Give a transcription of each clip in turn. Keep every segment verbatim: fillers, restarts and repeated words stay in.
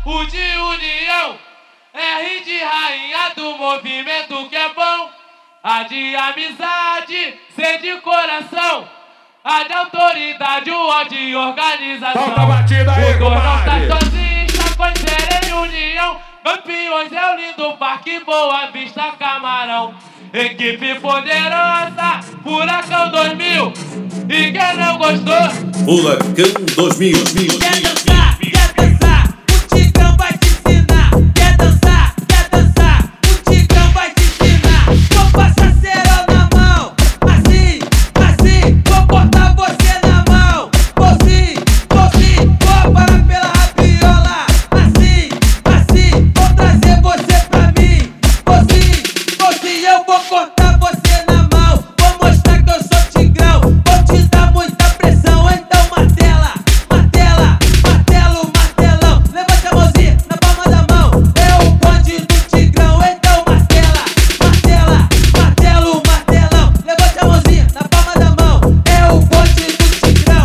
U de união, R de rainha do movimento que é bom. A de amizade, C de coração. A de autoridade, o O de organização. Solta a batida aí, o Dor não tá compadre. sozinho, está com a em união. Campeões é o lindo parque, Boa Vista, Camarão. Equipe poderosa, Furacão dois mil. E quem não gostou? Furacão dois mil. Quer dançar, quer dançar, o Tigrão vai te ensinar. Quer dançar, quer dançar, o Tigrão vai te ensinar. Vou passar cerol na mão, assim, assim. Vou botar você na mão, vou sim, vou sim. Vou parar pela rabiola, assim, assim. Vou trazer você pra mim, vou sim, vou sim. Eu vou cortar você na mão, vou mostrar que eu sou Tigrão. Vou te dar muita pressão, então martela, martela, martelo, martelão. Levanta a mãozinha na palma da mão, é o bonde do Tigrão. Então martela, martela, martelo, martelão. Levanta a mãozinha na palma da mão, é o bonde do Tigrão.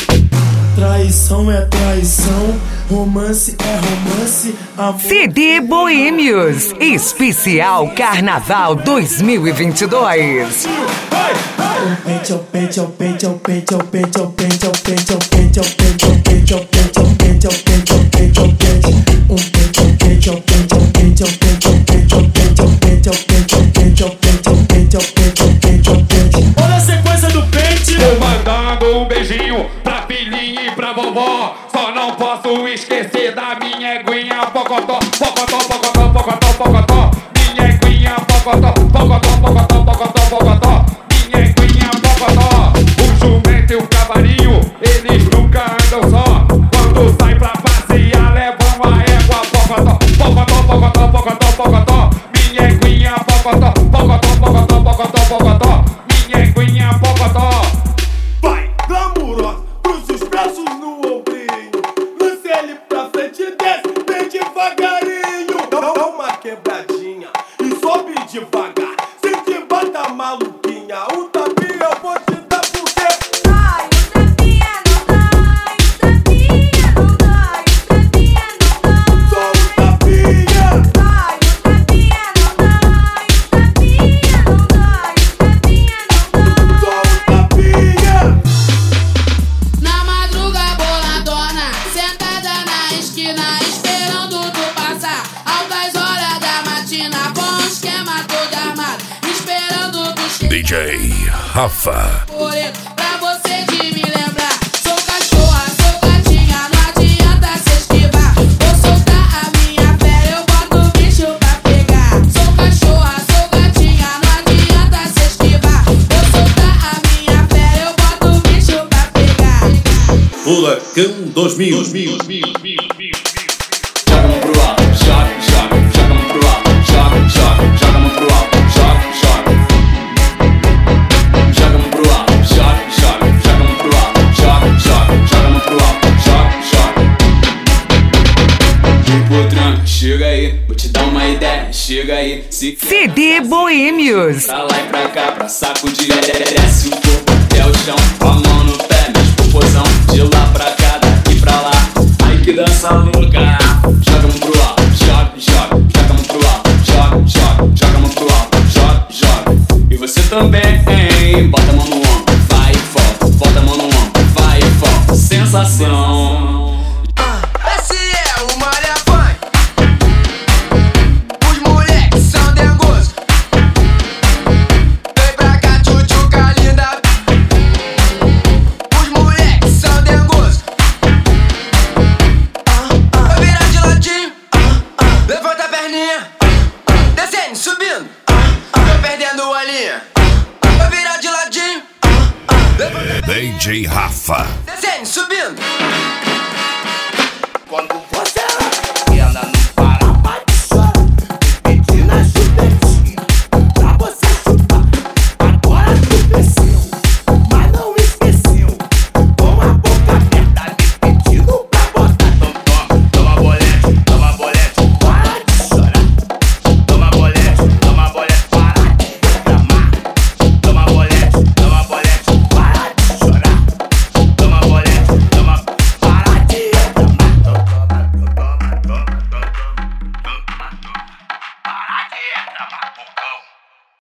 Traição é traição, romance é romance, amor... C D Boêmios, especial Carnaval dois mil e vinte e dois. O pente, o pente, o pente, o pente, o pente, o pente, o pente, o pente, o pente, o pente, o pente, o pente, o pente, o pente, o pente. Um pente, o pente, o pente, o pente, o pente, o pente, o pente, o pente, o pente, o pente, o pente, o pente, o pente, o pente, o pente. Olha a sequência do pente. Tô mandando um beijinho pra filhinha e pra vovó. Só não posso esquecer da minha eguinha Pocotó, Pocotó, Pocotó, Pocotó, Pocotó. Minha eguinha Pocotó, Pocotó, Pocotó, Pocotó, Pocotó. Minha eguinha Pocotó. O jumento e o cavalinho, eles nunca andam só. Quando sai pra passear, levam a égua Pocotó, Pocotó, Pocotó, Pocotó, Pocotó. Minha eguinha Pocotó, Pocotó, Pocotó, Pocotó, Pocotó. Minha eguinha Pocotó. Vai, glamurosa, cruza os braços no ombrinho. Lance ele pra frente e desce bem devagarinho. Dá dá uma quebradinha e sobe devagar. Se te bata maluquinha, o tapinha eu vou te dar porque... Ai, o tapinha não dói, o tapinha não dói, o tapinha não dói. Só o tapinha. Ai, o tapinha não dói, o tapinha não dói, o tapinha não dói. Só o tapinha. Na madruga boladona, sentada na esquina, esperando tu passar. Altas horas da matina, com esquema todo armado, esperando tu chegar. D J Rafa. Pra você de me lembrar. Sou cachorra, sou gatinha, não adianta se esquivar. Vou soltar a minha fé, eu boto o bicho pra pegar. Sou cachorra, sou gatinha, não adianta se esquivar. Vou soltar a minha fé, eu boto o bicho pra pegar. Furacão dois mil. Joga a mão pro alto, joga, joga, joga a mão pro alto, joga, joga, joga a mão pro alto, joga, joga. Joga a mão pro alto, joga, joga, joga a mão pro alto, joga, joga, joga a mão pro alto, joga, joga. Vem por tranca, chega aí, vou te dar uma ideia, chega aí. Se C D Boêmios. pra lá e pra cá, pra sacudir, desce o corpo até o chão, com a mão no pé, mexe popozão, de lá pra cá, daqui pra lá. Ai que dança louca. Joga a mão pro alto, joga, joga, joga a mão pro alto, joga, joga, joga a mão pro alto, joga, joga. E você também, hein? Bota a mão no ombro, vai e volta, bota a mão no ombro, vai e volta. Sensação. Esse é o Malha Funk. Os moleques são dengosos. Vem pra cá, tchutchuca linda. Os moleques são dengosos. Vai virar de ladinho. Levanta a perninha. Descendo, subindo. Tô perdendo a linha. Vai virar de ladinho. Levanta a D J Rafa. descendo, subindo. Quando você anda no Pará, pedir na chupetinha pra você chupar. Agora tu desceu, mas não esqueceu. Com a boca aberta, me pedindo pra botar. Toma, toma bolete, toma bolete, para de chorar. Toma bolete, toma bolete, para de reclamar. Toma bolete, toma bolete, para de chorar. Toma bolete, toma, para de reclamar. vulcão.